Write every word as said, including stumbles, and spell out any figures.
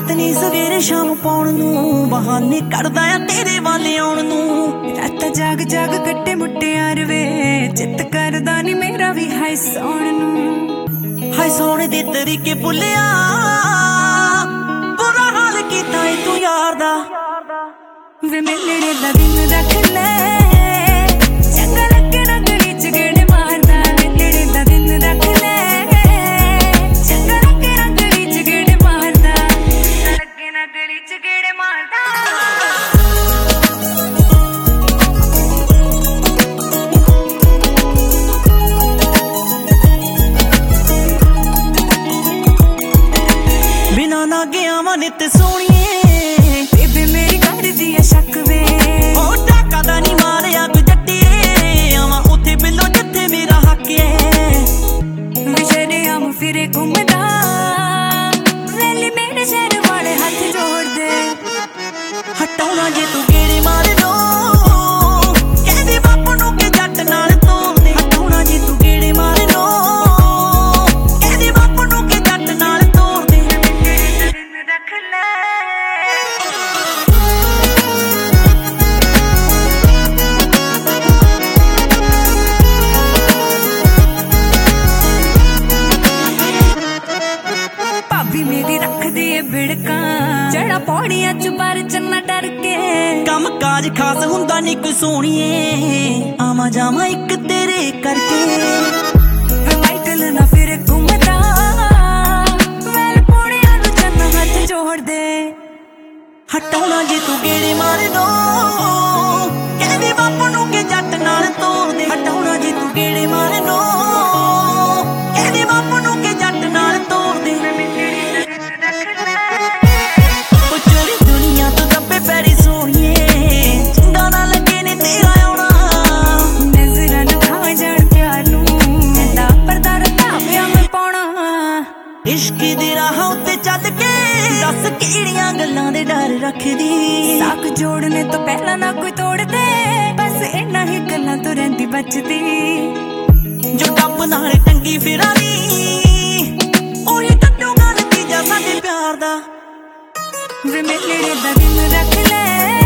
ਆਦਤ ਨੀ ਸਵੇਰੇ ਸ਼ਾਮ ਪਾਉਣ ਨੂੰ, ਬਹਾਨੇ ਕਰਦਾ ਆ ਤੇਰੇ ਵੱਲ ਆਉਣ ਨੂੰ। ਰਾਤ ਜਾਗ ਜਾਗ ਕੱਟੇ ਮੁਟਿਆਰ ਵੇ, ਚਿੱਤ ਕਰਦਾ ਨੀ ਮੇਰਾ ਵੀ ਹਾਏ ਸੌਣ ਨੂੰ। ਹਾਏ ਸੌਣ ਦੇ ਤਰੀਕੇ ਭੁੱਲਿਆ, ਬੁਰਾ ਹਾਲ ਕੀਤਾ ਏ ਤੂੰ ਯਾਰ ਦਾ। ਵੇ ਮਿਲਣੇ ਦਾ ਦਿਨ ਰੱਖ ਲੈ, ਚੰਗਾ ਲੱਗੇ ਨਾ ਗਲੀ ਚ ਗੇੜੇ ਮਾਰਦਾ। ਮਿਲਣੇ ਦਾ ਦਿਨ ਰੱਖ ਲੈ, ਚੰਗਾ ਲੱਗੇ ਨਾ ਗਲੀ ਚ ਗੇੜੇ ਮਾਰਦਾ। ਲੱਗੇ ਨਾ ਗਲੀ ਚ ਗੇੜੇ ਮਾਰਦਾ। ਬਿਨਾ ਨਾ ਗਿਆ ਵਾ ਨਿੱਤ ਸੋਹਣੀਏ, ਬੇਬੇ ਮੇਰੀ ਕਰਦੀ ਐ ਸ਼ੱਕ ਵੇ। ਉਹ ਟਾਕਾ ਦਾ ਨੀ ਮਾਰਿਆ ਕੋਈ ਜੱਟੀਏ, ਆਵਾਂ ਉੱਥੇ ਬਿੱਲੋ ਜਿੱਥੇ ਮੇਰਾ ਹੱਕ ਏ। ਵਿਸ਼ਰੇ ਆਮ ਫਿਰੇ ਘੁੰਮਦਾ, ਵੈਲੀ ਮੇਰੇ ਸ਼ਹਿਰ ਵਾਲੇ ਹੱਥ ਜੋੜਦੇ। ਹਟਾਉਣਾ ਜੇ ਤੂੰ ਗੇੜੇ ਮਾਰ ਲੋ, ਕਹਿੰਦੇ ਬਾਪੂ ਨੂੰ ਕਿ ਜੱਟ ਨਾਲ ਤੋਰਦੇ। ਹਟਾਉਣਾ ਜੇ ਤੂੰ ਗੇੜੇ ਮਾਰ ਲੋ, ਕਹਿੰਦੇ ਬਾਪੂ ਨੂੰ ਕਿ ਜੱਟ ਨਾਲ ਤੋਰਦੇ। ਦਿਨ ਰੱਖ ਲੈ, ਭਾਬੀ ਮੇਰੀ ਰੱਖਦੀ ਏ ਬਿੜਕਾਂ, ਜਿਹੜਾ ਪੌੜੀਆਂ ਚ ਪਰ ਚੰਨਾ ਡਰ ਕੇ। ਕੰਮ ਕਾਜ ਖਾਸ ਹੁੰਦਾ ਨੀ ਕੋਈ ਸੋਹਣੀਏ, ਆਵਾਂ ਜਾਵਾਂ ਇੱਕ ਤੇਰੇ ਕਰਕੇ। ਵੇ ਮਾਈਕਲ ਨਾ ਫਿਰੇ ਘੁੰਮਦਾ, ਵੈਲ ਪੌੜੀਆਂ ਨੂੰ ਚੰਨਾ ਹੱਥ ਜੋੜਦੇ। ਹਟਾਉਣਾ ਜੇ ਤੂੰ ਗੇੜੇ ਮਾਰ ਲੋ, ਕਹਿੰਦੇ ਬਾਪੂ ਨੂੰ ਕਿ ਜੱਟ ਨਾਲ ਤੋਰਦੇ। ਹਟਾਉਣਾ ਜੇ ਤੂੰ ਗੇੜੇ ਮਾਰ ਲੋ, ਕਹਿੰਦੇ ਬਾਪੂ ਨੂੰ ਕਿ ਜੱਟ ਨਾਲ ਤੋਰਦੇ। ਉਹ ਚੋਰੀ ਦੁਨੀਆ ਤੋਂ ਦੱਬੇ ਪੈਰੀ ਸੋਹਣੀਏ, ਚੰਗਾ ਨਾ ਲੱਗੇ ਨੇ ਤੇਰਾ ਆਉਣਾ। ਨਜ਼ਰਾਂ ਨਾ ਖਾ ਜਾਣ ਪਿਆਰ ਨੂੰ, ਕਹਿੰਦਾ ਪਰਦਾ ਰੱਖਾ ਪਿਆ ਮੈਂ ਪਾਉਣਾ। ਇਸ਼ਕ ਦੇ ਰਾਹਾਂ ਉੱਤੇ ਚੱਲ ਕੇ ਦੱਸ ਕਿਹੜੀਆਂ ਗੱਲਾਂ ਦੇ ਡਰ ਰੱਖਦੀ। ਸਾਕ ਜੋੜਨੇ ਤੋਂ ਪਹਿਲਾਂ ਨਾ ਕੋਈ ਤੋੜਦੇ, ਬਸ ਇੰਨਾ ਹੀ ਗੱਲਾਂ ਤੋਂ ਰਹਿੰਦੀ ਬਚਦੀ। ਜੋ ਟੱਪ ਨਾਲ ਟੰਗੀ ਫਿਰਾਂਦੀ, ਉਹੀ ਕੱਟੂਗਾ ਨਤੀਜਾ ਸਾਡੇ ਪਿਆਰ ਦਾ। ਵੇ ਮਿਲਣੇ ਦਾ ਦਿਨ ਰੱਖ ਲੈ,